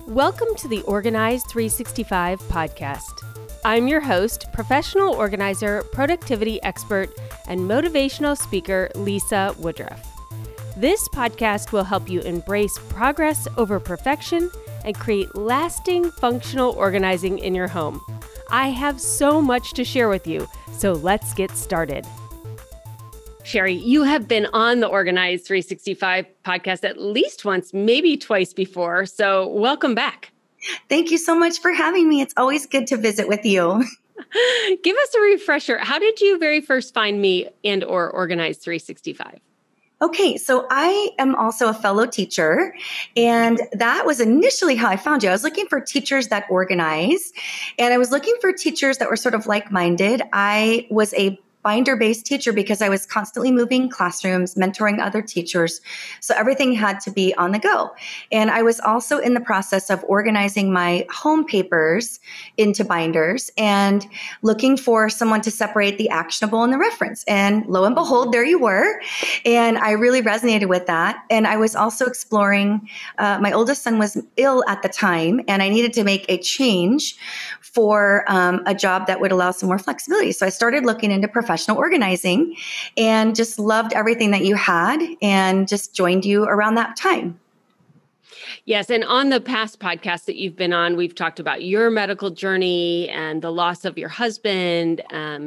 Welcome to the Organize 365 podcast. I'm your host, professional organizer, productivity expert, and motivational speaker, Lisa Woodruff. This podcast will help you embrace progress over perfection and create lasting functional organizing in your home. I have so much to share with you, so let's get started. Sherry, you have been on the Organize 365 podcast at least once, maybe twice before. So welcome back. Thank you so much for having me. It's always good to visit with you. Give us a refresher. How did you very first find me and or Organize 365? Okay, so I am also a fellow teacher, and that was initially how I found you. I was looking for teachers that organize, and I was looking for teachers that were sort of like-minded. I was a binder-based teacher because I was constantly moving classrooms, mentoring other teachers. So everything had to be on the go. And I was also in the process of organizing my home papers into binders and looking for someone to separate the actionable and the reference. And lo and behold, there you were. And I really resonated with that. And I was also exploring, my oldest son was ill at the time, and I needed to make a change for a job that would allow some more flexibility. So I started looking into professional organizing and just loved everything that you had and just joined you around that time. Yes. And on the past podcasts that you've been on, we've talked about your medical journey and the loss of your husband.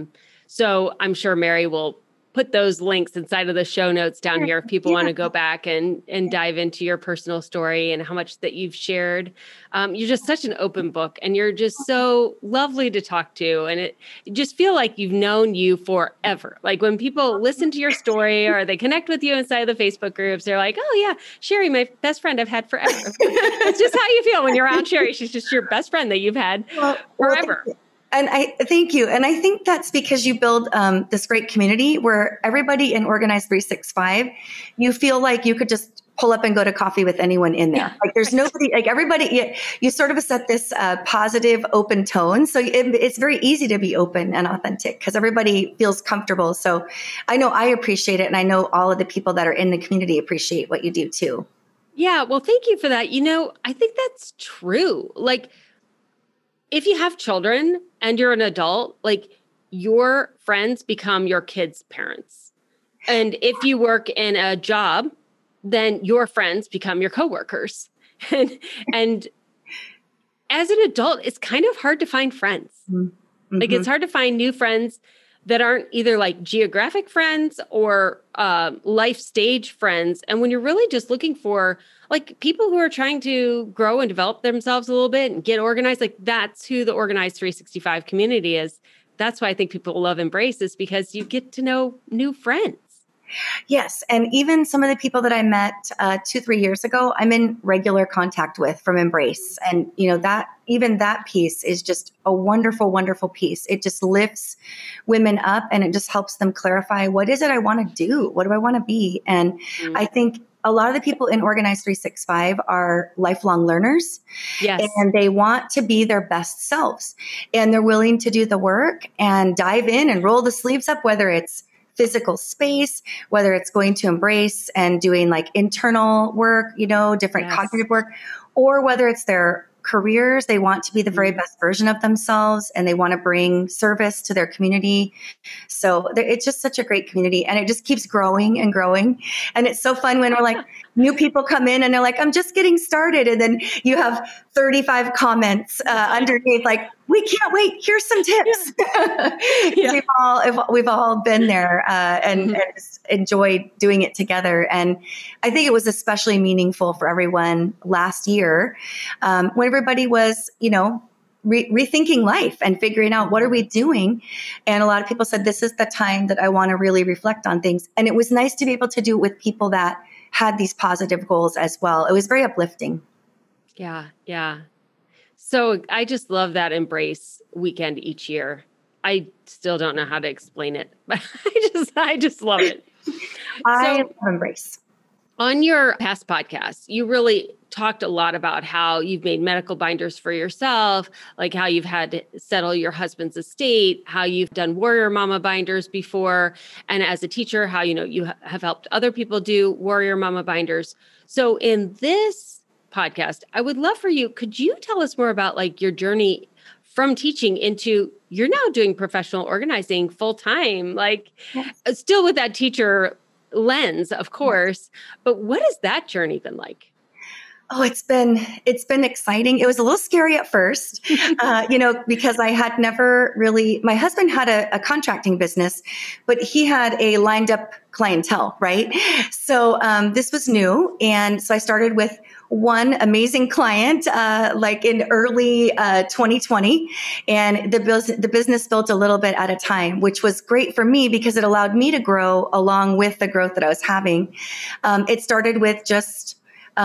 So I'm sure Mary will put those links inside of the show notes down here if people want to go back and dive into your personal story and how much that you've shared. You're just such an open book, and you're just so lovely to talk to. And you just feel like you've known you forever. Like when people listen to your story or they connect with you inside of the Facebook groups, they're like, oh yeah, Sherry, my best friend I've had forever. It's just how you feel when you're around Sherry. She's just your best friend that you've had forever. And I thank you. And I think that's because you build this great community where everybody in Organize 365, you feel like you could just pull up and go to coffee with anyone in there. Like there's nobody, like everybody, you sort of set this positive, open tone. So it's very easy to be open and authentic because everybody feels comfortable. So I know I appreciate it. And I know all of the people that are in the community appreciate what you do too. Yeah. Well, thank you for that. I think that's true. Like, if you have children and you're an adult, like your friends become your kids' parents. And if you work in a job, then your friends become your coworkers. And as an adult, it's kind of hard to find friends. Mm-hmm. Like it's hard to find new friends that aren't either like geographic friends or life stage friends. And when you're really just looking for like people who are trying to grow and develop themselves a little bit and get organized, like that's who the Organize 365 community is. That's why I think people love Embrace, is because you get to know new friends. Yes. And even some of the people that I met 2-3 years ago, I'm in regular contact with from Embrace. And, that piece is just a wonderful, wonderful piece. It just lifts women up and it just helps them clarify, what is it I want to do? What do I want to be? And I think a lot of the people in Organize 365 are lifelong learners. Yes. And they want to be their best selves. And they're willing to do the work and dive in and roll the sleeves up, whether it's physical space, whether it's going to Embrace and doing like internal work, different cognitive work, or whether it's their careers. They want to be the very best version of themselves and they want to bring service to their community. So it's just such a great community and it just keeps growing and growing. And it's so fun when we're like, new people come in and they're like, I'm just getting started. And then you have 35 comments underneath, like, we can't wait. Here's some tips. Yeah. We've all been there and just enjoyed doing it together. And I think it was especially meaningful for everyone last year when everybody was, rethinking life and figuring out what are we doing. And a lot of people said, this is the time that I want to really reflect on things. And it was nice to be able to do it with people that had these positive goals as well. It was very uplifting. Yeah. Yeah. So I just love that Embrace weekend each year. I still don't know how to explain it, but I just love it. I love Embrace. On your past podcast, you really talked a lot about how you've made medical binders for yourself, like how you've had to settle your husband's estate, how you've done Warrior Mama binders before, and as a teacher, how you have helped other people do Warrior Mama binders. So in this podcast, I would love for you. Could you tell us more about like your journey from teaching into you're now doing professional organizing full time, like Yes. still with that teacher lens, of course, but what has that journey been like? Oh, it's been exciting. It was a little scary at first, because I had never really. My husband had a contracting business, but he had a lined up clientele, right? So this was new, and so I started with one amazing client, like in early 2020, and the business built a little bit at a time, which was great for me because it allowed me to grow along with the growth that I was having. It started with just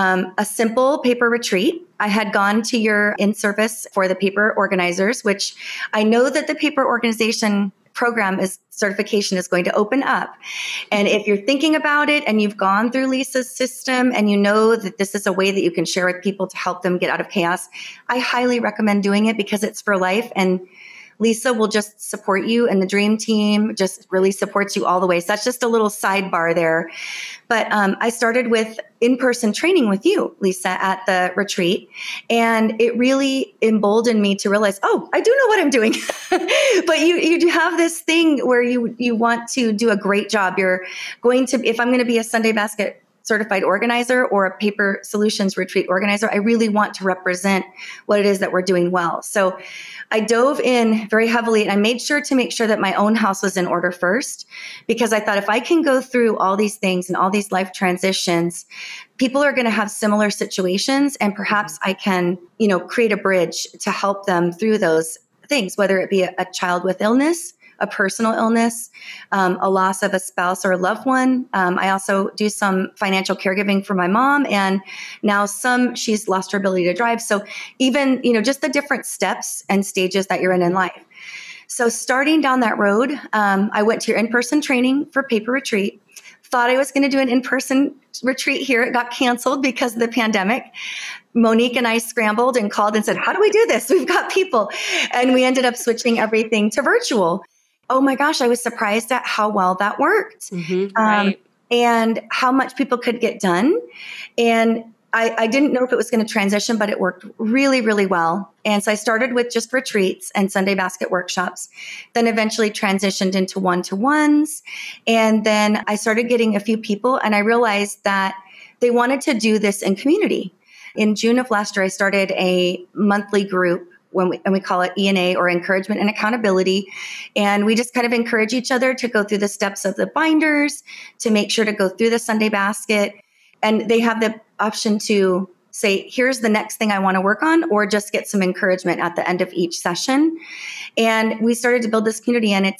a simple paper retreat. I had gone to your in-service for the paper organizers, which I know that the paper organization program certification is going to open up. And if you're thinking about it and you've gone through Lisa's system and you know that this is a way that you can share with people to help them get out of chaos, I highly recommend doing it because it's for life. And Lisa will just support you, and the dream team just really supports you all the way. So that's just a little sidebar there. But I started with in-person training with you, Lisa, at the retreat. And it really emboldened me to realize, oh, I do know what I'm doing. But you have this thing where you want to do a great job. You're going to, if I'm going to be a Sunday Basket certified organizer or a paper solutions retreat organizer, I really want to represent what it is that we're doing well. So I dove in very heavily, and I made sure to make sure that my own house was in order first, because I thought if I can go through all these things and all these life transitions, people are going to have similar situations, and perhaps I can, create a bridge to help them through those things, whether it be a child with illness, a personal illness, a loss of a spouse or a loved one. I also do some financial caregiving for my mom, and now she's lost her ability to drive. So even, just the different steps and stages that you're in life. So starting down that road, I went to your in-person training for paper retreat. Thought I was going to do an in-person retreat here. It got canceled because of the pandemic. Monique and I scrambled and called and said, how do we do this? We've got people. And we ended up switching everything to virtual. Oh my gosh, I was surprised at how well that worked. Right. And how much people could get done. And I didn't know if it was going to transition, but it worked really, really well. And so I started with just retreats and Sunday Basket workshops, then eventually transitioned into one-to-ones. And then I started getting a few people, and I realized that they wanted to do this in community. In June of last year, I started a monthly group and we call it ENA, or encouragement and accountability. And we just kind of encourage each other to go through the steps of the binders, to make sure to go through the Sunday Basket. And they have the option to say, here's the next thing I want to work on, or just get some encouragement at the end of each session. And we started to build this community, and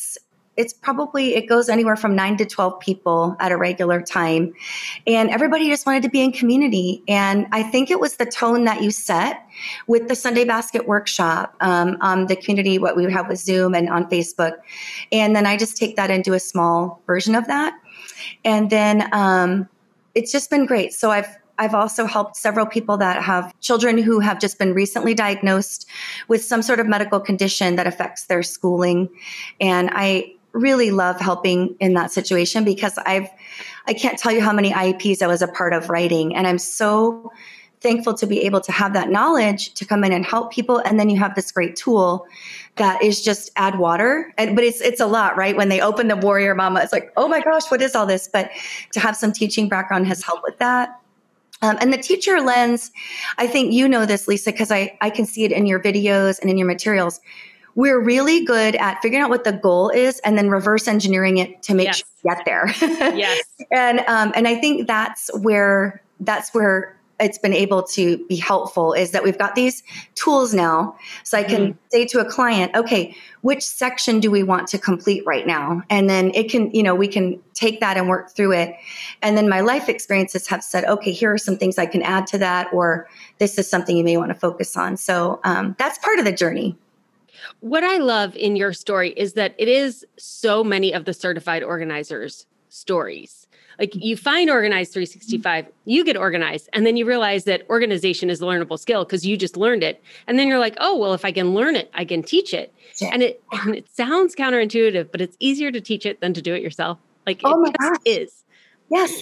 it goes anywhere from 9 to 12 people at a regular time. And everybody just wanted to be in community. And I think it was the tone that you set with the Sunday Basket workshop, on the community, what we would have with Zoom and on Facebook. And then I just take that and do a small version of that. And then it's just been great. So I've also helped several people that have children who have just been recently diagnosed with some sort of medical condition that affects their schooling. And I really love helping in that situation because I can't tell you how many IEPs I was a part of writing. And I'm so thankful to be able to have that knowledge to come in and help people. And then you have this great tool that is just add water. But it's a lot, right? When they open the Warrior Mama, it's like, oh my gosh, what is all this? But to have some teaching background has helped with that. And the teacher lens, I think you know this, Lisa, because I can see it in your videos and in your materials. We're really good at figuring out what the goal is and then reverse engineering it to make sure we get there. Yes. And I think that's where it's been able to be helpful, is that we've got these tools now. So I can say to a client, okay, which section do we want to complete right now? And then we can take that and work through it. And then my life experiences have said, okay, here are some things I can add to that, or this is something you may want to focus on. So that's part of the journey. What I love in your story is that it is so many of the certified organizers' stories. Like you find Organize 365, you get organized, and then you realize that organization is a learnable skill because you just learned it. And then you're like, oh, well, if I can learn it, I can teach it. Yeah. And it sounds counterintuitive, but it's easier to teach it than to do it yourself. Like it just is. Yes.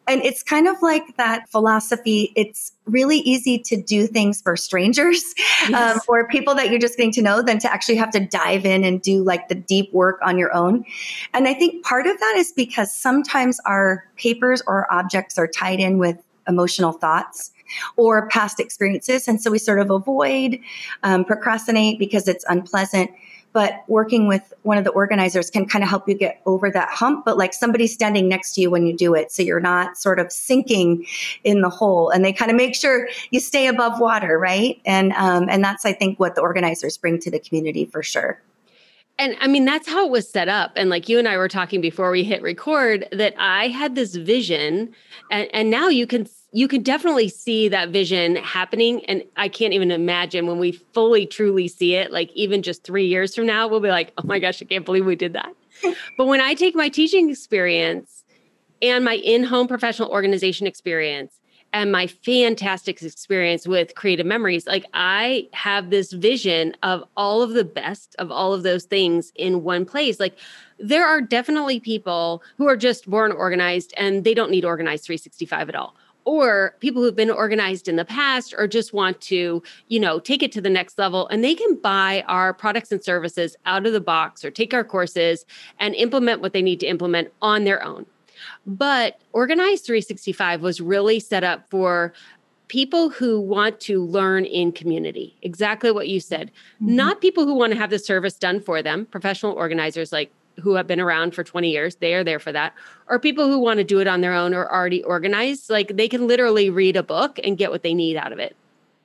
And it's kind of like that philosophy. It's really easy to do things for strangers Yes. or people that you're just getting to know than to actually have to dive in and do like the deep work on your own. And I think part of that is because sometimes our papers or objects are tied in with emotional thoughts or past experiences. And so we sort of avoid, procrastinate because it's unpleasant. But working with one of the organizers can kind of help you get over that hump, but like somebody's standing next to you when you do it. So you're not sort of sinking in the hole, and they kind of make sure you stay above water. Right. And that's, I think, what the organizers bring to the community for sure. And I mean, that's how it was set up. And like you and I were talking before we hit record, that I had this vision, and now you can definitely see that vision happening. And I can't even imagine when we fully, truly see it, like even just 3 years from now, we'll be like, oh my gosh, I can't believe we did that. But when I take my teaching experience and my in-home professional organization experience and my fantastic experience with Creative Memories, like I have this vision of all of the best of all of those things in one place. Like there are definitely people who are just born organized and they don't need Organized 365 at all. Or people who've been organized in the past or just want to, take it to the next level, and they can buy our products and services out of the box or take our courses and implement what they need to implement on their own. But Organized 365 was really set up for people who want to learn in community. Exactly what you said. Mm-hmm. Not people who want to have the service done for them, professional organizers like who have been around for 20 years, they are there for that. Or people who want to do it on their own or already organized, like they can literally read a book and get what they need out of it.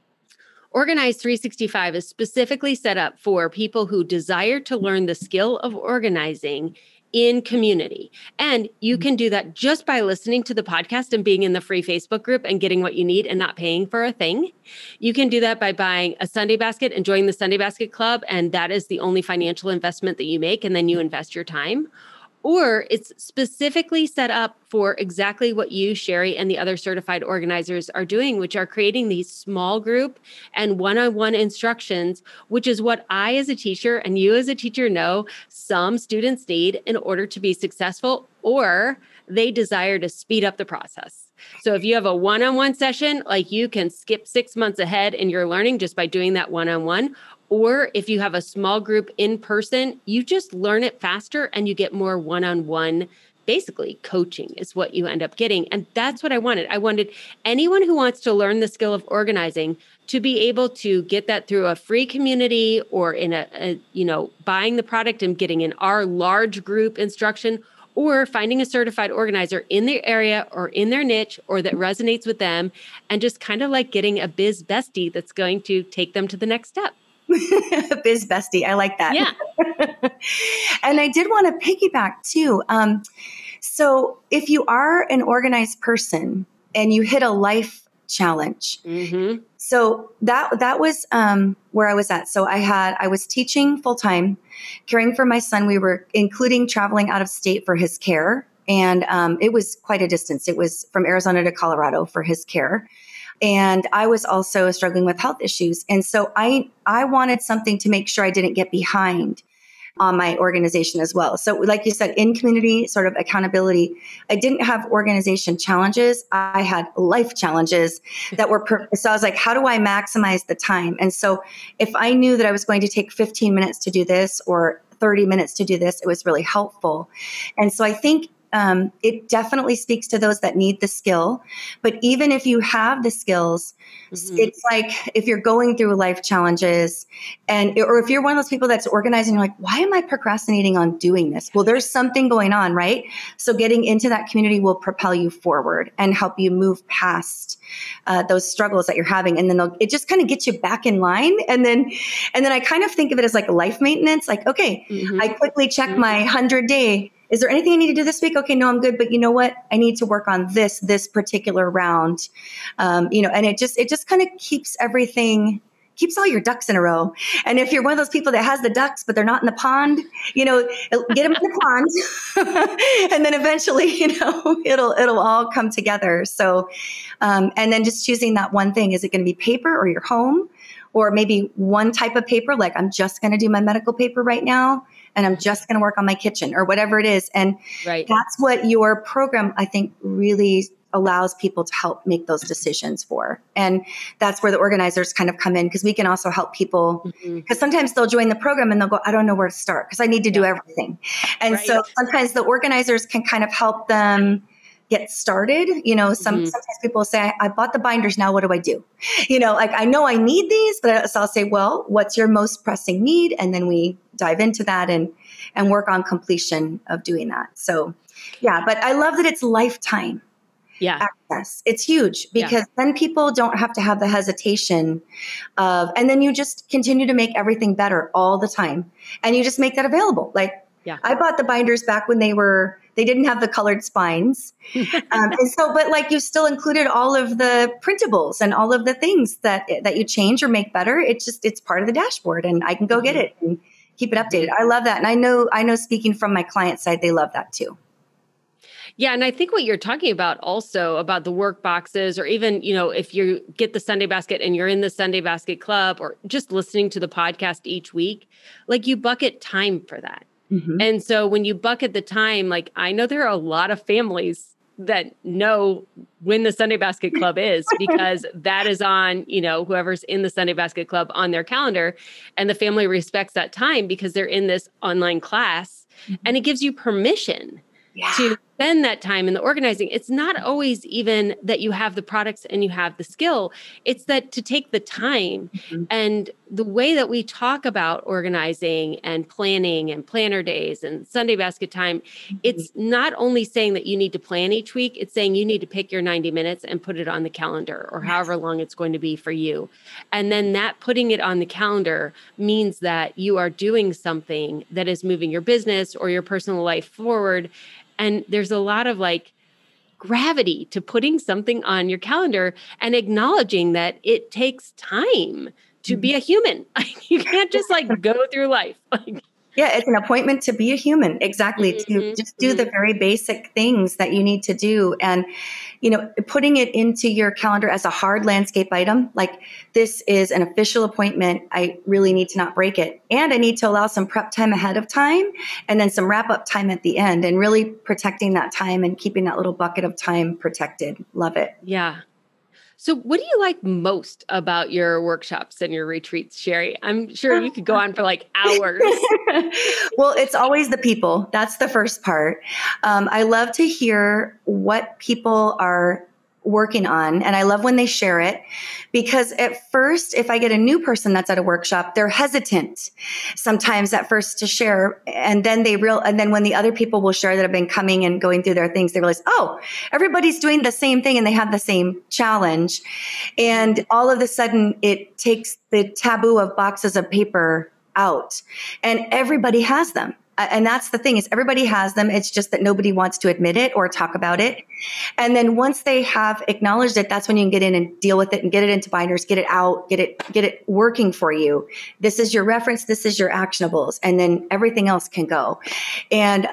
Organized 365 is specifically set up for people who desire to learn the skill of organizing in community. And you can do that just by listening to the podcast and being in the free Facebook group and getting what you need and not paying for a thing. You can do that by buying a Sunday basket and joining the Sunday Basket Club. And that is the only financial investment that you make. And then you invest your time. Or it's specifically set up for exactly what you, Sherry, and the other certified organizers are doing, which are creating these small group and one-on-one instructions, which is what I as a teacher and you as a teacher know some students need in order to be successful, or they desire to speed up the process. So if you have a one-on-one session, like you can skip 6 months ahead in your learning just by doing that one-on-one. Or if you have a small group in person, you just learn it faster and you get more one-on-one, basically coaching is what you end up getting. And that's what I wanted. I wanted anyone who wants to learn the skill of organizing to be able to get that through a free community or in a buying the product and getting in our large group instruction, or finding a certified organizer in their area or in their niche or that resonates with them, and just kind of like getting a biz bestie that's going to take them to the next step. Biz bestie. I like that. Yeah. And I did want to piggyback too. So if you are an organized person and you hit a life challenge, mm-hmm. So that was where I was at. So I was teaching full time, caring for my son. We were including traveling out of state for his care. And it was quite a distance. It was from Arizona to Colorado for his care. And I was also struggling with health issues. And so I wanted something to make sure I didn't get behind on my organization as well. So like you said, in community sort of accountability, I didn't have organization challenges. I had life challenges that were, so I was like, how do I maximize the time? And so if I knew that I was going to take 15 minutes to do this or 30 minutes to do this, it was really helpful. And so I think it definitely speaks to those that need the skill. But even if you have the skills, mm-hmm. It's like if you're going through life challenges or if you're one of those people that's organizing, you're like, why am I procrastinating on doing this? Well, there's something going on, right? So getting into that community will propel you forward and help you move past those struggles that you're having. And then it just kind of gets you back in line. And then I kind of think of it as like life maintenance. Like, okay, mm-hmm. I quickly check mm-hmm. my 100-day. Is there anything I need to do this week? Okay, no, I'm good. But you know what? I need to work on this particular round. And it just kind of keeps all your ducks in a row. And if you're one of those people that has the ducks, but they're not in the pond, get them in the pond. And then eventually, it'll all come together. So, and then just choosing that one thing. Is it going to be paper or your home? Or maybe one type of paper, like I'm just going to do my medical paper right now, and I'm just going to work on my kitchen or whatever it is. And right. That's what your program, I think, really allows people to help make those decisions for. And that's where the organizers kind of come in, because we can also help people, because sometimes they'll join the program and they'll go, I don't know where to start because I need to do everything. And so sometimes the organizers can kind of help them get started. Sometimes people say, I bought the binders. Now what do I do? Like, I know I need these, but so I'll say, well, what's your most pressing need? And then we dive into that and work on completion of doing that. So yeah, but I love that it's lifetime access. It's huge because then people don't have to have the hesitation and then you just continue to make everything better all the time. And you just make that available. Like, I bought the binders back when they didn't have the colored spines. And so, but like, you still included all of the printables and all of the things that you change or make better. It's part of the dashboard, and I can go get it and keep it updated. I love that. And I know speaking from my client side, they love that too. Yeah. And I think what you're talking about also about the work boxes, or even, if you get the Sunday Basket and you're in the Sunday Basket Club, or just listening to the podcast each week, like, you bucket time for that. And so when you bucket the time, like, I know there are a lot of families that know when the Sunday Basket Club is, because that is on, whoever's in the Sunday Basket Club on their calendar, and the family respects that time because they're in this online class, and it gives you permission to spend that time in the organizing. It's not always even that you have the products and you have the skill. It's that to take the time, and the way that we talk about organizing and planning and planner days and Sunday basket time, it's not only saying that you need to plan each week, it's saying you need to pick your 90 minutes and put it on the calendar, or however long it's going to be for you. And then that putting it on the calendar means that you are doing something that is moving your business or your personal life forward. And there's a lot of like gravity to putting something on your calendar and acknowledging that it takes time to be a human. You can't just like go through life. Yeah, it's an appointment to be a human. Exactly. To just do the very basic things that you need to do. And, putting it into your calendar as a hard landscape item, like, this is an official appointment. I really need to not break it. And I need to allow some prep time ahead of time, and then some wrap up time at the end, and really protecting that time and keeping that little bucket of time protected. Love it. Yeah. So what do you like most about your workshops and your retreats, Sherry? I'm sure you could go on for like hours. Well, it's always the people. That's the first part. I love to hear what people are working on. And I love when they share it, because at first, if I get a new person that's at a workshop, they're hesitant sometimes at first to share. And then and then when the other people will share that have been coming and going through their things, they realize, oh, everybody's doing the same thing and they have the same challenge. And all of a sudden it takes the taboo of boxes of paper out, and everybody has them. And that's the thing, is everybody has them. It's just that nobody wants to admit it or talk about it. And then once they have acknowledged it, that's when you can get in and deal with it and get it into binders, get it out, get it working for you. This is your reference. This is your actionables. And then everything else can go. And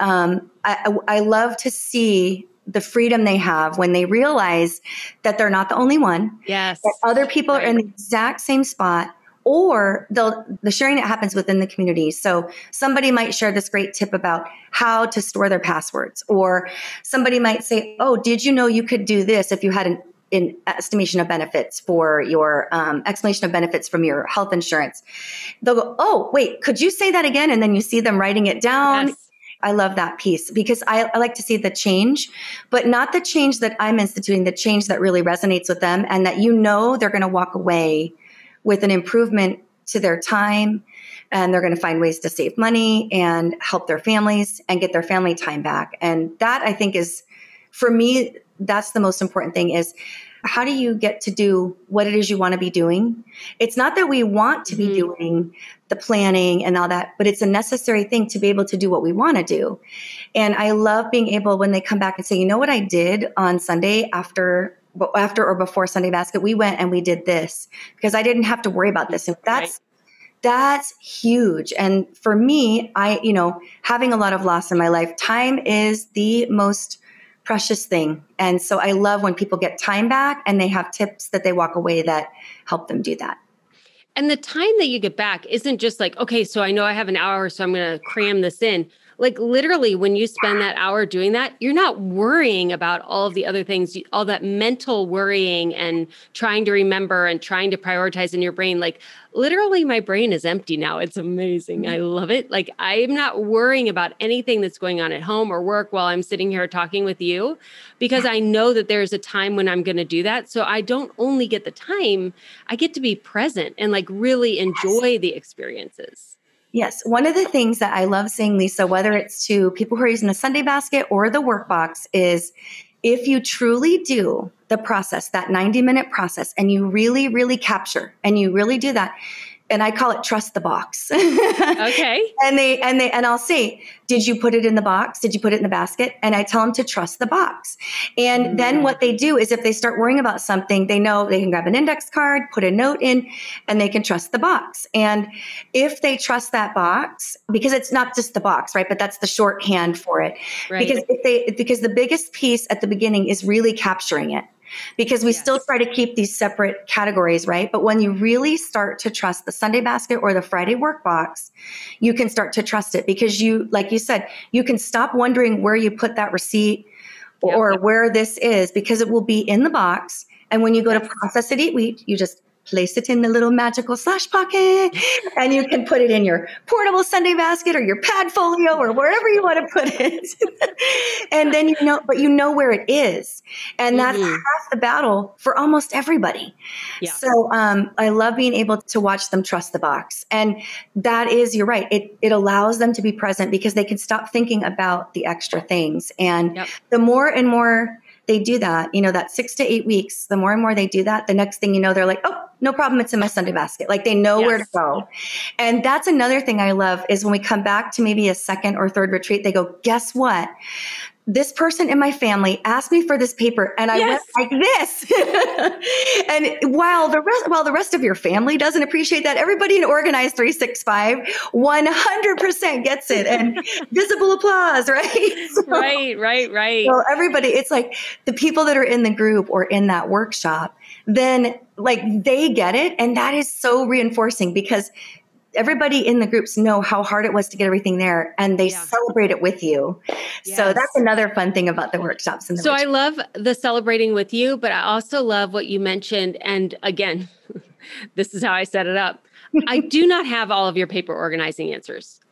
I love to see the freedom they have when they realize that they're not the only one. Yes. That other people are in the exact same spot. Or the sharing that happens within the community. So somebody might share this great tip about how to store their passwords, or somebody might say, oh, did you know you could do this if you had an estimation of benefits for your explanation of benefits from your health insurance? They'll go, oh, wait, could you say that again? And then you see them writing it down. Yes. I love that piece, because I like to see the change, but not the change that I'm instituting, the change that really resonates with them, and that they're going to walk away with an improvement to their time, and they're going to find ways to save money and help their families and get their family time back. And that, I think, is, for me, that's the most important thing, is how do you get to do what it is you want to be doing? It's not that we want to be doing the planning and all that, but it's a necessary thing to be able to do what we want to do. And I love being able, when they come back and say, you know what I did on Sunday after or before Sunday Basket, we went and we did this because I didn't have to worry about this. And that's huge. And for me, having a lot of loss in my life, time is the most precious thing. And so I love when people get time back and they have tips that they walk away that help them do that. And the time that you get back isn't just like, okay, so I know I have an hour, so I'm going to cram this in. like literally when you spend that hour doing that, you're not worrying about all of the other things, all that mental worrying and trying to remember and trying to prioritize in your brain. Like literally my brain is empty now. It's amazing. I love it. Like I'm not worrying about anything that's going on at home or work while I'm sitting here talking with you, because I know that there's a time when I'm going to do that. So I don't only get the time, I get to be present and like really enjoy the experiences. Yes. One of the things that I love saying, Lisa, whether it's to people who are using the Sunday basket or the workbox, is if you truly do the process, that 90-minute process, and you really, really capture and you really do that, and I call it trust the box. Okay. And I'll say, did you put it in the box? Did you put it in the basket? And I tell them to trust the box. And then what they do is if they start worrying about something, they know they can grab an index card, put a note in, and they can trust the box. And if they trust that box, because it's not just the box, right? But that's the shorthand for it. Right. Because the biggest piece at the beginning is really capturing it. Because we still try to keep these separate categories, right? But when you really start to trust the Sunday basket or the Friday workbox, you can start to trust it because you, like you said, you can stop wondering where you put that receipt or where this is, because it will be in the box. And when you go to process it, eat, wheat, you just place it in the little magical slash pocket, and you can put it in your portable Sunday basket or your pad folio or wherever you want to put it. And then but you know where it is. And that's half the battle for almost everybody. Yeah. So I love being able to watch them trust the box. And that is, you're right. It allows them to be present because they can stop thinking about the extra things. And the more and more they do that, that 6 to 8 weeks, the more and more they do that, the next thing you know, they're like, oh, no problem. It's in my Sunday basket. Like they know where to go. And that's another thing I love is when we come back to maybe a second or third retreat, they go, guess what? This person in my family asked me for this paper and I went like this. And while the rest of your family doesn't appreciate that, everybody in Organized 365 100% gets it, and visible applause, right? Right. So everybody, it's like the people that are in the group or in that workshop, then like they get it. And that is so reinforcing because everybody in the groups know how hard it was to get everything there, and they celebrate it with you. Yes. So that's another fun thing about the workshops. I love the celebrating with you, but I also love what you mentioned. And again, this is how I set it up. I do not have all of your paper organizing answers.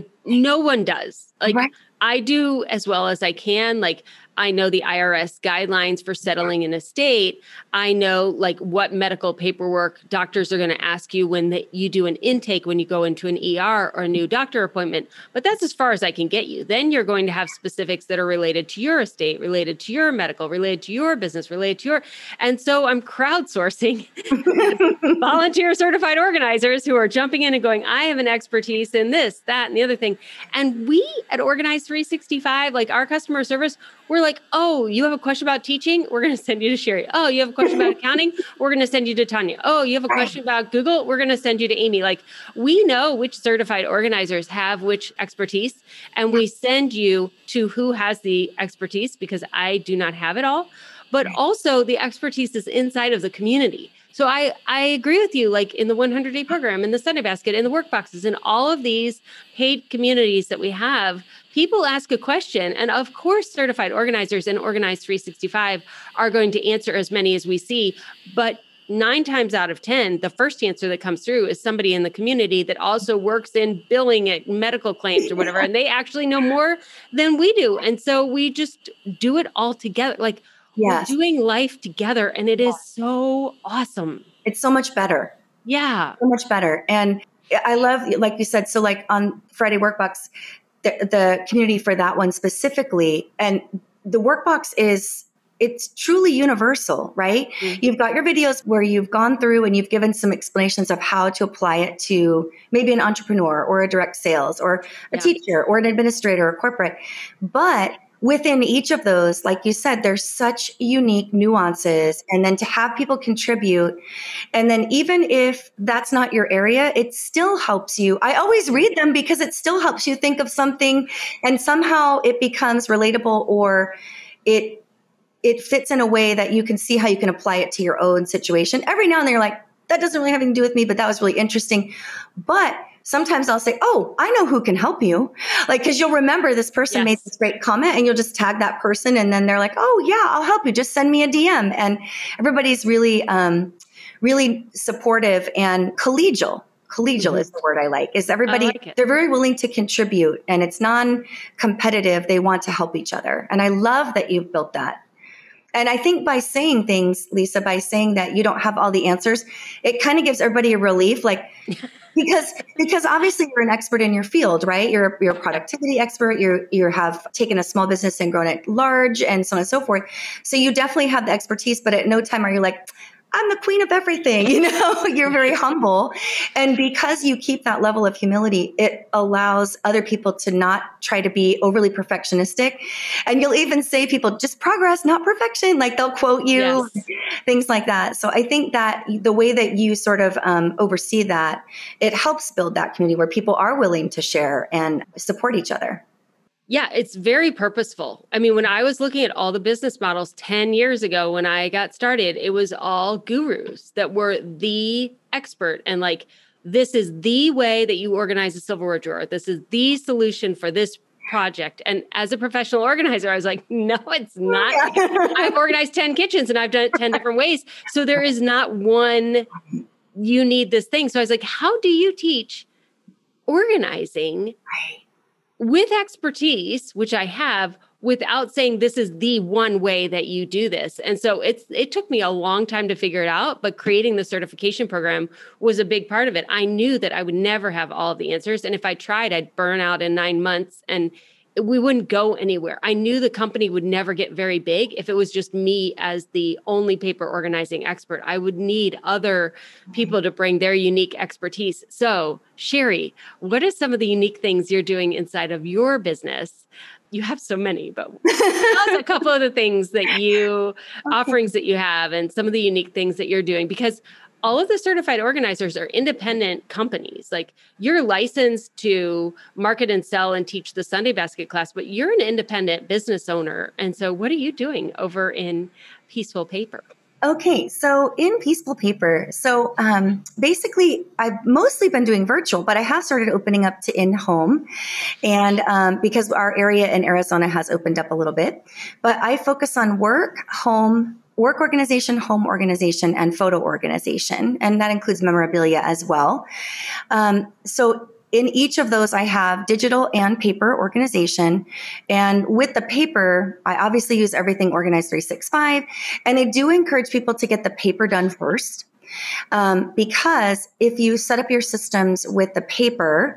No one does. Like I do as well as I can. Like I know the IRS guidelines for settling an estate. I know like what medical paperwork doctors are going to ask you when you do an intake, when you go into an ER or a new doctor appointment. But that's as far as I can get you. Then you're going to have specifics that are related to your estate, related to your medical, related to your business, related to and so I'm crowdsourcing volunteer certified organizers who are jumping in and going, I have an expertise in this, that, and the other thing. And we at Organized 365, like our customer service, we're like, oh, you have a question about teaching? We're going to send you to Sherry. Oh, you have a question about accounting? We're going to send you to Tanya. Oh, you have a question about Google? We're going to send you to Amy. Like we know which certified organizers have which expertise, and we send you to who has the expertise because I do not have it all. But also the expertise is inside of the community. So I agree with you, like in the 100-day program, in the Sunday basket, in the workboxes, in all of these paid communities that we have, people ask a question. And of course, certified organizers in Organized 365 are going to answer as many as we see. But 9 times out of 10, the first answer that comes through is somebody in the community that also works in billing at medical claims or whatever. And they actually know more than we do. And so we just do it all together. Like, we're doing life together, and it is so awesome. It's so much better. Yeah. So much better. And I love, like you said, so like on Friday Workbox, the community for that one specifically, and the workbox it's truly universal, right? Mm-hmm. You've got your videos where you've gone through and you've given some explanations of how to apply it to maybe an entrepreneur or a direct sales or a teacher or an administrator or corporate. But within each of those, like you said, there's such unique nuances. And then to have people contribute, and then even if that's not your area, it still helps you. I always read them because it still helps you think of something, and somehow it becomes relatable, or it fits in a way that you can see how you can apply it to your own situation. Every now and then you're like, that doesn't really have anything to do with me, but that was really interesting. But sometimes I'll say, oh, I know who can help you. Like, because you'll remember this person made this great comment and you'll just tag that person. And then they're like, oh, yeah, I'll help you. Just send me a DM. And everybody's really, really supportive and collegial. Collegial is the word I like. Is everybody, they're very willing to contribute and it's non-competitive. They want to help each other. And I love that you've built that. And I think by saying things, Lisa, by saying that you don't have all the answers, it kind of gives everybody a relief. Like, because obviously you're an expert in your field, right? You're a productivity expert. You have taken a small business and grown it large and so on and so forth. So you definitely have the expertise, but at no time are you like, I'm the queen of everything. You're very humble. And because you keep that level of humility, it allows other people to not try to be overly perfectionistic. And you'll even say people just progress, not perfection. Like they'll quote you, things like that. So I think that the way that you sort of oversee that, it helps build that community where people are willing to share and support each other. Yeah, it's very purposeful. I mean, when I was looking at all the business models 10 years ago, when I got started, it was all gurus that were the expert. And like, this is the way that you organize a silverware drawer. This is the solution for this project. And as a professional organizer, I was like, no, it's not. I've organized 10 kitchens and I've done it 10 different ways. So there is not one, you need this thing. So I was like, how do you teach organizing with expertise, which I have, without saying this is the one way that you do this? And so it took me a long time to figure it out, but creating the certification program was a big part of it. I knew that I would never have all of the answers. And if I tried, I'd burn out in 9 months and we wouldn't go anywhere. I knew the company would never get very big if it was just me as the only paper organizing expert. I would need other people to bring their unique expertise. So, Sherry, what are some of the unique things you're doing inside of your business? You have so many, but tell us a couple of the things that offerings that you have and some of the unique things that you're doing, because all of the certified organizers are independent companies. Like, you're licensed to market and sell and teach the Sunday Basket class, but you're an independent business owner. And so what are you doing over in Peaceful Paper? Okay, so in Peaceful Paper, basically I've mostly been doing virtual, but I have started opening up to in-home, and because our area in Arizona has opened up a little bit. But I focus on work organization, home organization, and photo organization. And that includes memorabilia as well. So in each of those, I have digital and paper organization. And with the paper, I obviously use Everything Organized 365. And I do encourage people to get the paper done first. Because if you set up your systems with the paper,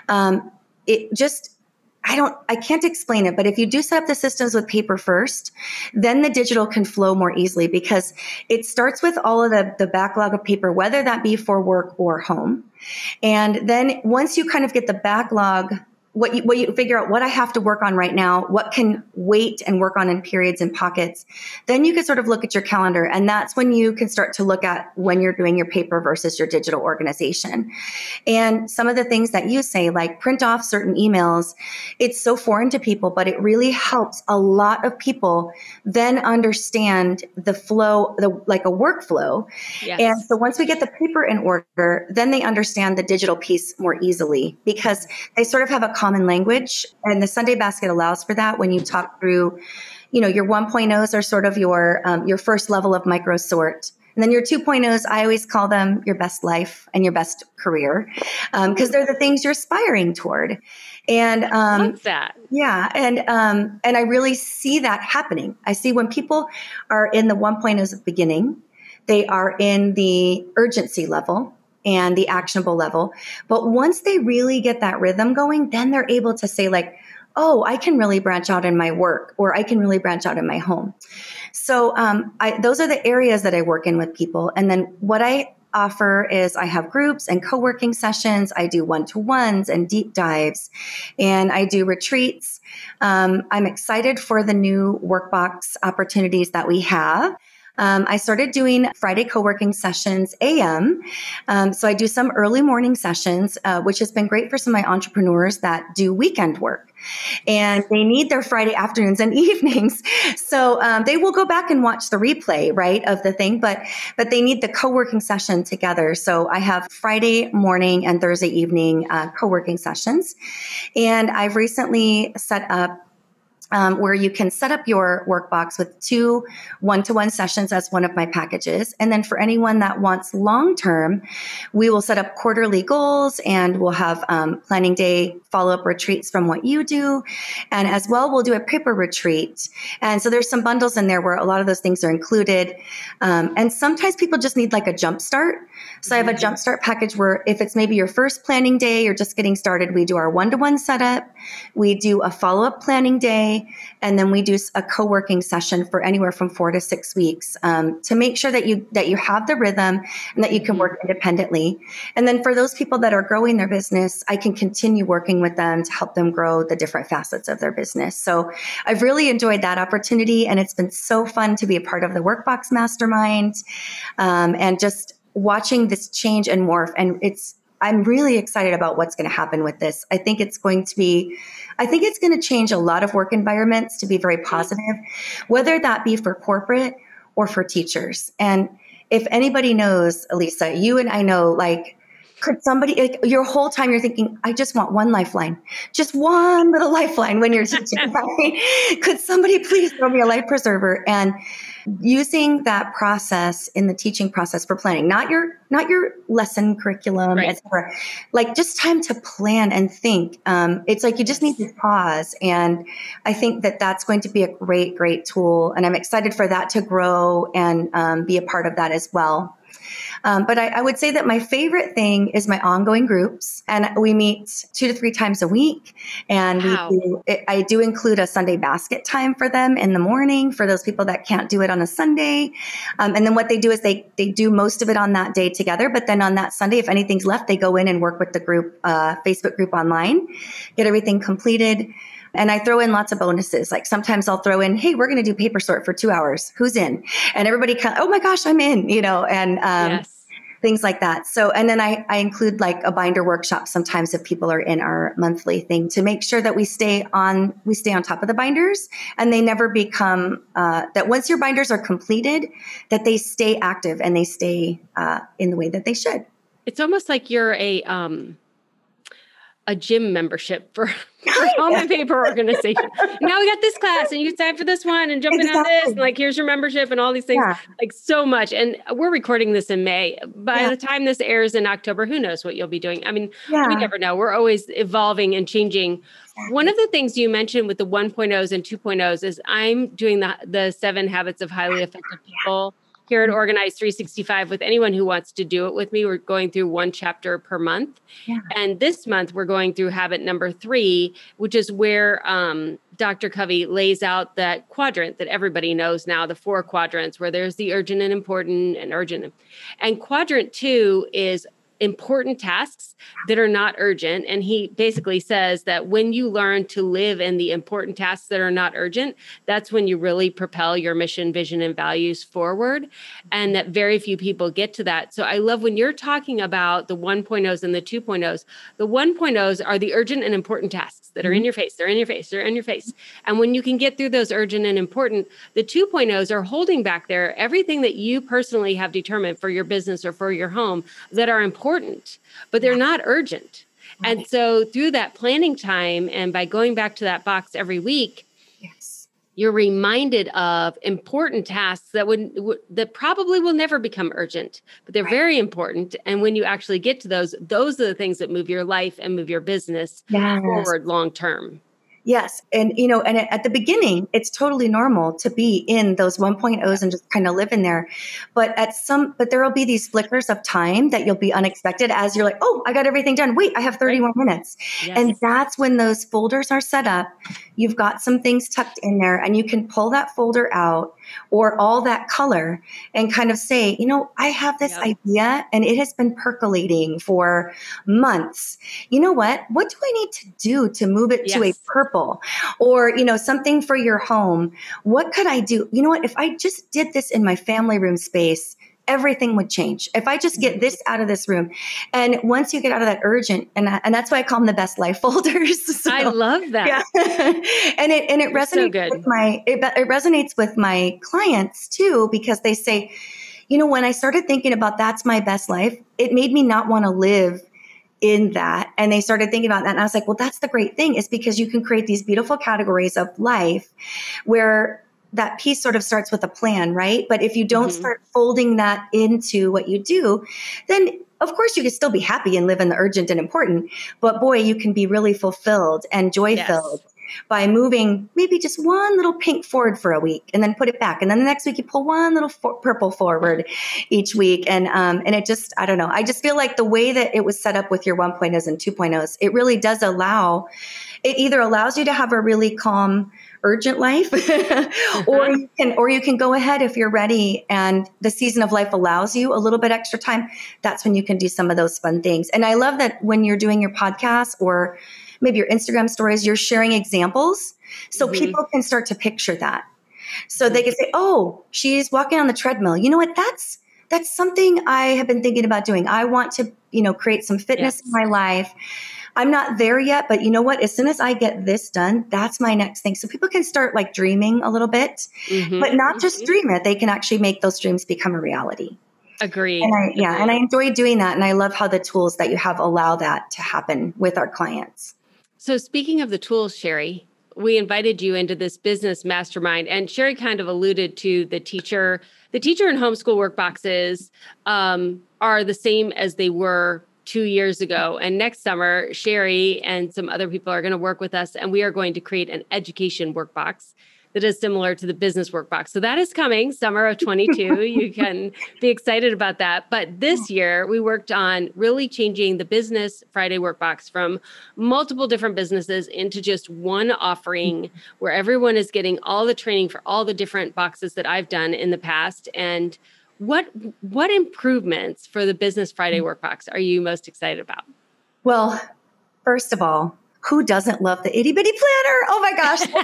I can't explain it, but if you do set up the systems with paper first, then the digital can flow more easily because it starts with all of the backlog of paper, whether that be for work or home. And then once you kind of get the backlog, what you figure out what I have to work on right now, what can wait and work on in periods and pockets, then you can sort of look at your calendar. And that's when you can start to look at when you're doing your paper versus your digital organization. And some of the things that you say, like print off certain emails, it's so foreign to people, but it really helps a lot of people then understand the flow, like a workflow. Yes. And so once we get the paper in order, then they understand the digital piece more easily because they sort of have a common language, and the Sunday Basket allows for that. When you talk through, your 1.0s are sort of your first level of micro sort. And then your 2.0s, I always call them your best life and your best career, because they're the things you're aspiring toward. And love that. Yeah. And I really see that happening. I see when people are in the 1.0s at the beginning, they are in the urgency level and the actionable level. But once they really get that rhythm going, then they're able to say like, oh, I can really branch out in my work, or I can really branch out in my home. So those are the areas that I work in with people. And then what I offer is I have groups and co-working sessions. I do one-to-ones and deep dives, and I do retreats. I'm excited for the new workbox opportunities that we have. I started doing Friday co-working sessions AM. So I do some early morning sessions, which has been great for some of my entrepreneurs that do weekend work. and they need their Friday afternoons and evenings. So they will go back and watch the replay, right, of the thing, but they need the co-working session together. So I have Friday morning and Thursday evening co-working sessions. And I've recently set up where you can set up your workbox with 2 one-to-one sessions as one of my packages. And then for anyone that wants long-term, we will set up quarterly goals, and we'll have planning day follow-up retreats from what you do. And as well, we'll do a paper retreat. And so there's some bundles in there where a lot of those things are included. And sometimes people just need like a jump start. So I have a jump start package where if it's maybe your first planning day, you're just getting started, we do our one-to-one setup, we do a follow-up planning day, and then we do a co-working session for anywhere from 4 to 6 weeks to make sure that you have the rhythm and that you can work independently. And then for those people that are growing their business, I can continue working with them to help them grow the different facets of their business. So I've really enjoyed that opportunity, and it's been so fun to be a part of the Workbox Mastermind and just watching this change and morph. And I'm really excited about what's going to happen with this. I think it's going to change a lot of work environments to be very positive, whether that be for corporate or for teachers. And if anybody knows, Elisa, you and I know, like, could somebody, like, your whole time you're thinking, I just want one lifeline, just one little lifeline when you're teaching. Right? Could somebody please throw me a life preserver? And using that process in the teaching process for planning, not your lesson curriculum, right, etc. Like just time to plan and think. It's like you just need to pause. And I think that that's going to be a great, great tool. And I'm excited for that to grow and be a part of that as well. But I would say that my favorite thing is my ongoing groups, and we meet 2 to 3 times a week. And I do include a Sunday basket time for them in the morning for those people that can't do it on a Sunday. And then what they do is they do most of it on that day together. But then on that Sunday, if anything's left, they go in and work with the group, Facebook group online, get everything completed. And I throw in lots of bonuses. Like sometimes I'll throw in, hey, we're going to do paper sort for 2 hours. Who's in? And everybody oh my gosh, I'm in, and things like that. So, and then I include like a binder workshop sometimes if people are in our monthly thing to make sure that we stay on top of the binders, and they never become, that once your binders are completed, that they stay active and they stay in the way that they should. It's almost like you're a gym membership for home and paper organization. Now we got this class and you can sign for this one and jump in on this. And like, here's your membership and all these things, like so much. And we're recording this in May. By the time this airs in October, who knows what you'll be doing? I mean, we never know. We're always evolving and changing. One of the things you mentioned with the 1.0s and 2.0s is I'm doing the 7 habits of highly effective people here at Organize 365 with anyone who wants to do it with me. We're going through 1 chapter per month. Yeah. And this month we're going through habit number 3, which is where Dr. Covey lays out that quadrant that everybody knows now, the 4 quadrants, where there's the urgent and important and urgent. And quadrant 2 is important tasks that are not urgent. And he basically says that when you learn to live in the important tasks that are not urgent, that's when you really propel your mission, vision, and values forward. And that very few people get to that. So I love when you're talking about the 1.0s and the 2.0s, the 1.0s are the urgent and important tasks that are in your face. They're in your face. They're in your face. And when you can get through those urgent and important, the 2.0s are holding back there everything that you personally have determined for your business or for your home that are important, but they're not urgent. Right. And so through that planning time and by going back to that box every week, you're reminded of important tasks that probably will never become urgent, but they're very important. And when you actually get to those are the things that move your life and move your business forward long term. Yes. And, and at the beginning, it's totally normal to be in those 1.0s and just kind of live in there. But there will be these flickers of time that you'll be unexpected as you're like, oh, I got everything done. Wait, I have 30 more minutes. Yes. And that's when those folders are set up. You've got some things tucked in there and you can pull that folder out or all that color and kind of say, I have this idea and it has been percolating for months. You know what? What do I need to do to move it to a purple or, something for your home? What could I do? You know what? If I just did this in my family room space, everything would change. If I just get this out of this room. And once you get out of that urgent, and that's why I call them the best life folders. So, I love that. Yeah. and it resonates so good. with it resonates with my clients too, because they say, when I started thinking about that's my best life, it made me not want to live in that. And they started thinking about that. And I was like, well, that's the great thing, is because you can create these beautiful categories of life where that piece sort of starts with a plan, right? But if you don't start folding that into what you do, then of course you can still be happy and live in the urgent and important, but boy, you can be really fulfilled and joy-filled by moving maybe just one little pink forward for a week and then put it back. And then the next week you pull one little purple forward each week. And it just, I don't know. I just feel like the way that it was set up with your 1.0s and 2.0s, it really does it either allows you to have a really calm, urgent life, or you can go ahead if you're ready and the season of life allows you a little bit extra time. That's when you can do some of those fun things. And I love that when you're doing your podcast or maybe your Instagram stories, you're sharing examples so people can start to picture that. So they can say, oh, she's walking on the treadmill. You know what? That's something I have been thinking about doing. I want to, create some fitness in my life. I'm not there yet, but you know what? As soon as I get this done, that's my next thing. So people can start like dreaming a little bit, but not just dream it. They can actually make those dreams become a reality. Agreed. And I enjoy doing that. And I love how the tools that you have allow that to happen with our clients. So speaking of the tools, Sherry, we invited you into this business mastermind, and Sherry kind of alluded to the teacher and homeschool workboxes are the same as they were 2 years ago. And next summer, Sherry and some other people are going to work with us, and we are going to create an education workbox that is similar to the business workbox. So that is coming summer of 22. You can be excited about that. But this year we worked on really changing the Business Friday workbox from multiple different businesses into just one offering where everyone is getting all the training for all the different boxes that I've done in the past. And what improvements for the Business Friday workbox are you most excited about? Well, first of all, who doesn't love the itty bitty planner? Oh my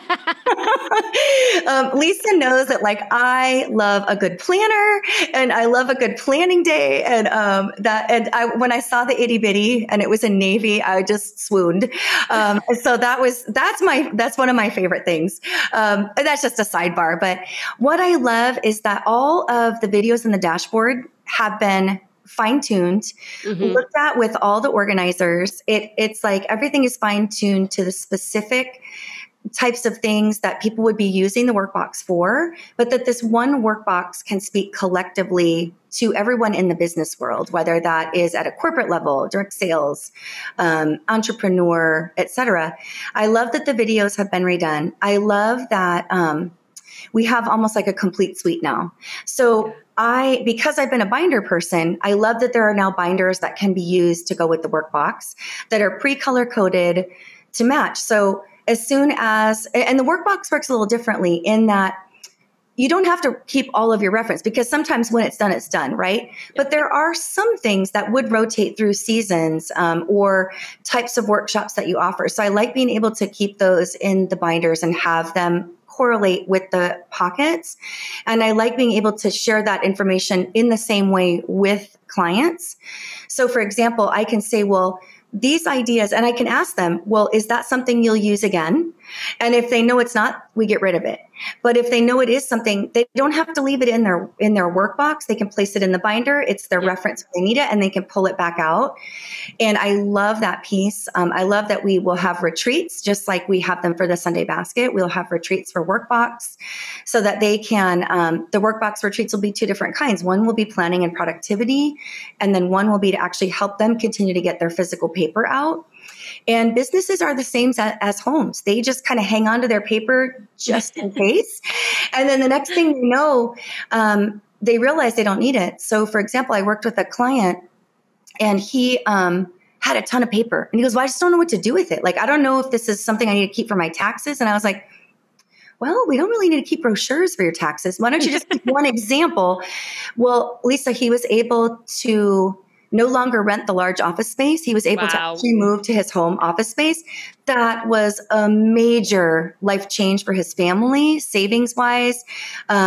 gosh. Lisa knows that I love a good planner and I love a good planning day. And when I saw the itty bitty and it was in navy, I just swooned. So that's one of my favorite things. And that's just a sidebar. But what I love is that all of the videos in the dashboard have been fine-tuned, looked at with all the organizers. It's like everything is fine-tuned to the specific types of things that people would be using the workbox for, but that this one workbox can speak collectively to everyone in the business world, whether that is at a corporate level, direct sales, entrepreneur, etc. I love that the videos have been redone. I love that we have almost like a complete suite now. So because I've been a binder person, I love that there are now binders that can be used to go with the workbox that are pre-color coded to match. So as soon as, and the workbox works a little differently in that you don't have to keep all of your reference because sometimes when it's done, right? Yeah. But there are some things that would rotate through seasons or types of workshops that you offer. So I like being able to keep those in the binders and have them correlate with the pockets. And I like being able to share that information in the same way with clients. So for example, I can say, well, these ideas, and I can ask them, well, is that something you'll use again? And if they know it's not, we get rid of it. But if they know it is something, they don't have to leave it in their workbox. They can place it in the binder. It's their reference when they need it, and they can pull it back out. And I love that piece. I love that we will have retreats, just like we have them for the Sunday basket. We'll have retreats for workbox so that they can, the workbox retreats will be two different kinds. One will be planning and productivity, and then one will be to actually help them continue to get their physical paper out. And businesses are the same as homes. They just kind of hang on to their paper just in case. And then the next thing you know, they realize they don't need it. So for example, I worked with a client and he had a ton of paper. And he goes, well, I just don't know what to do with it. I don't know if this is something I need to keep for my taxes. And I was like, well, we don't really need to keep brochures for your taxes. Why don't you just take one example? Well, Lisa, he was able to no longer rent the large office space. He was able to actually move to his home office space. That was a major life change for his family, savings wise.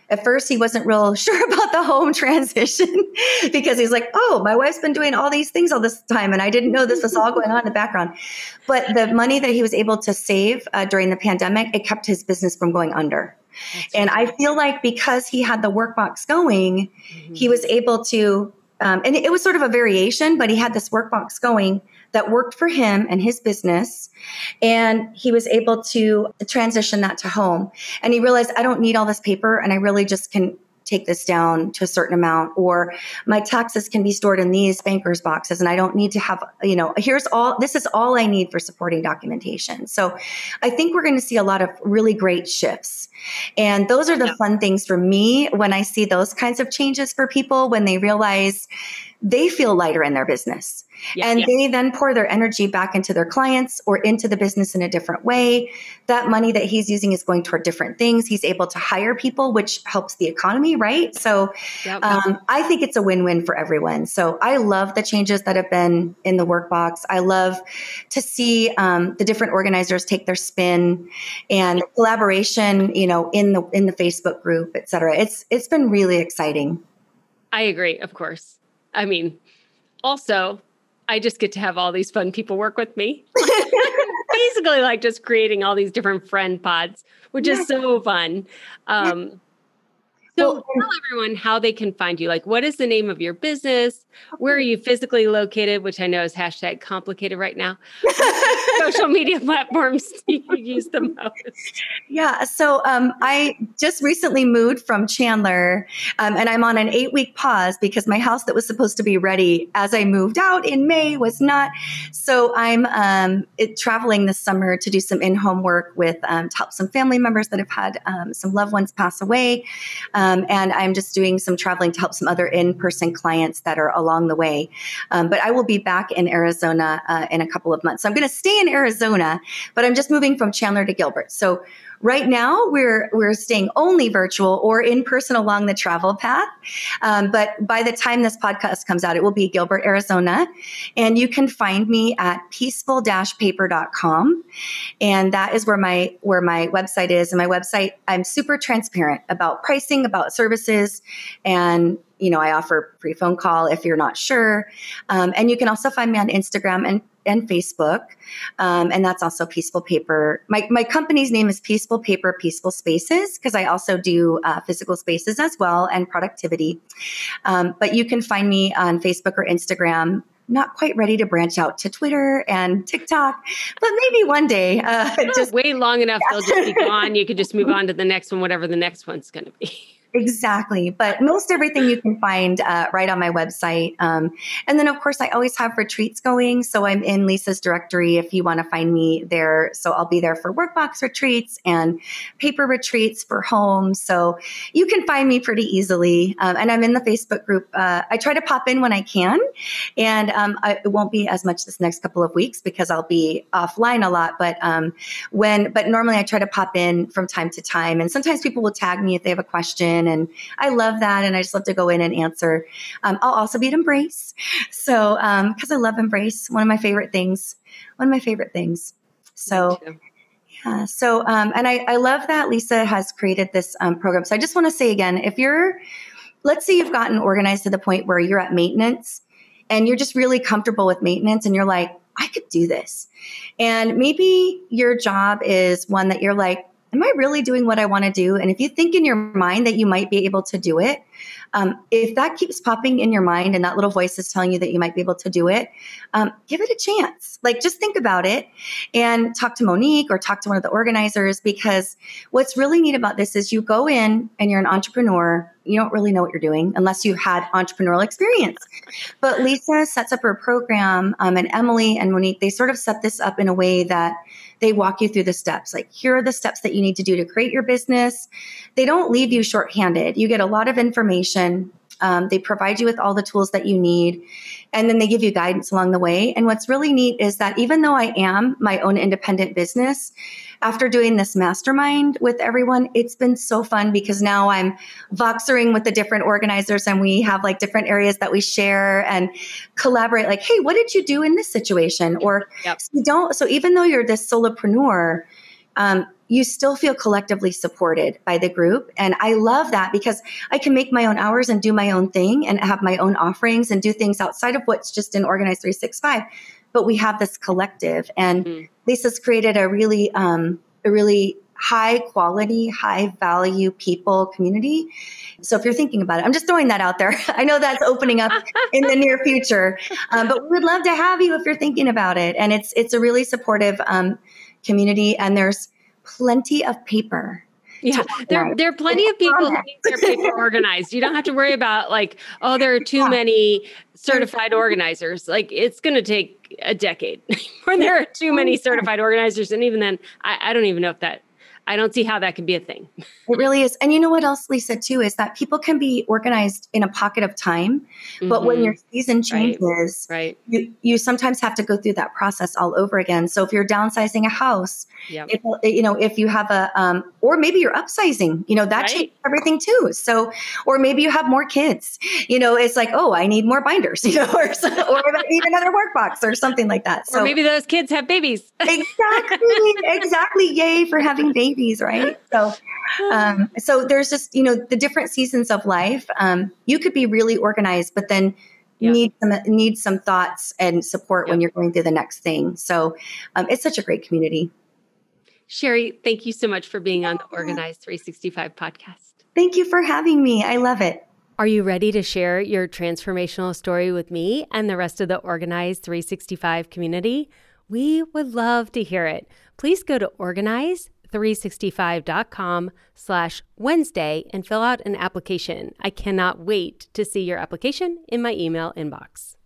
At first, he wasn't real sure about the home transition because he's like, oh, my wife's been doing all these things all this time, and I didn't know this was all going on in the background. But the money that he was able to save during the pandemic, it kept his business from going under. And I feel like because he had the workbox going, he was able to, and it was sort of a variation, but he had this workbox going that worked for him and his business. And he was able to transition that to home. And he realized, I don't need all this paper, and I really just can take this down to a certain amount, or my taxes can be stored in these bankers boxes, and I don't need to have, this is all I need for supporting documentation. So I think we're going to see a lot of really great shifts. And those are the fun things for me when I see those kinds of changes for people, when they realize they feel lighter in their business. They then pour their energy back into their clients or into the business in a different way. That money that he's using is going toward different things. He's able to hire people, which helps the economy, right? So I think it's a win-win for everyone. So I love the changes that have been in the workbox. I love to see the different organizers take their spin and collaboration, in the Facebook group, et cetera. It's been really exciting. I agree, of course. I mean, also, I just get to have all these fun people work with me. Basically, like just creating all these different friend pods, which is so fun. So tell everyone how they can find you. Like, what is the name of your business? Where are you physically located? Which I know is #complicated right now. Social media platforms do you use the most? Yeah. So I just recently moved from Chandler, and I'm on an 8-week pause because my house that was supposed to be ready as I moved out in May was not. So I'm traveling this summer to do some in-home work to help some family members that have had some loved ones pass away. And I'm just doing some traveling to help some other in-person clients that are along the way. But I will be back in Arizona in a couple of months. So I'm going to stay in Arizona, but I'm just moving from Chandler to Gilbert. So right now we're staying only virtual or in person along the travel path. But by the time this podcast comes out, it will be Gilbert, Arizona. And you can find me at peaceful-paper.com. And that is where my website is. And my website, I'm super transparent about pricing, about services, and I offer free phone call if you're not sure. And you can also find me on Instagram and Facebook. And that's also Peaceful Paper. My company's name is Peaceful Paper, Peaceful Spaces, because I also do physical spaces as well and productivity. But you can find me on Facebook or Instagram. Not quite ready to branch out to Twitter and TikTok, but maybe one day. Just wait long enough, they'll just be gone. You could just move on to the next one, whatever the next one's going to be. Exactly. But most everything you can find right on my website. And then, of course, I always have retreats going. So I'm in Lisa's directory if you want to find me there. So I'll be there for workbox retreats and paper retreats for home. So you can find me pretty easily. And I'm in the Facebook group. I try to pop in when I can. And it won't be as much this next couple of weeks because I'll be offline a lot. But normally I try to pop in from time to time. And sometimes people will tag me if they have a question. And I love that. And I just love to go in and answer. I'll also be at Embrace. So, because I love Embrace, one of my favorite things. So, yeah. So, and I love that Lisa has created this program. So I just want to say again, let's say you've gotten organized to the point where you're at maintenance and you're just really comfortable with maintenance and you're like, I could do this. And maybe your job is one that you're like, am I really doing what I want to do? And if you think in your mind that you might be able to do it, if that keeps popping in your mind and that little voice is telling you that you might be able to do it, give it a chance. Like, just think about it and talk to Monique or talk to one of the organizers, because what's really neat about this is you go in and you're an entrepreneur. You don't really know what you're doing unless you've had entrepreneurial experience. But Lisa sets up her program, and Emily and Monique, they sort of set this up in a way that they walk you through the steps. Like, here are the steps that you need to do to create your business. They don't leave you shorthanded. You get a lot of information. They provide you with all the tools that you need, and then they give you guidance along the way. And what's really neat is that even though I am my own independent business, after doing this mastermind with everyone, it's been so fun because now I'm voxering with the different organizers and we have like different areas that we share and collaborate. Like, hey, what did you do in this situation? Or so even though you're this solopreneur, you still feel collectively supported by the group. And I love that because I can make my own hours and do my own thing and have my own offerings and do things outside of what's just in Organize 365. But we have this collective, and Lisa's created a really high quality, high value people community. So if you're thinking about it, I'm just throwing that out there. I know that's opening up in the near future, but we would love to have you if you're thinking about it. And it's a really supportive community, and there's plenty of paper. Yeah, there are plenty of people who need their paper organized. You don't have to worry about like, oh, there are too many certified organizers. Like it's going to take a decade when there are too many certified organizers. And even then, I don't even know if I don't see how that could be a thing. It really is. And you know what else, Lisa, too, is that people can be organized in a pocket of time. But when your season changes, you sometimes have to go through that process all over again. So if you're downsizing a house, if you have or maybe you're upsizing, that changes everything too. So, or maybe you have more kids, it's like, oh, I need more binders, or I need another workbox or something like that. So or maybe those kids have babies. Exactly. Yay for having babies. Right. So there's just, the different seasons of life. You could be really organized, but then need some thoughts and support when you're going through the next thing. So it's such a great community. Sherry, thank you so much for being on the Organize 365 podcast. Thank you for having me. I love it. Are you ready to share your transformational story with me and the rest of the Organize 365 community? We would love to hear it. Please go to organize365.com/Wednesday and fill out an application. I cannot wait to see your application in my email inbox.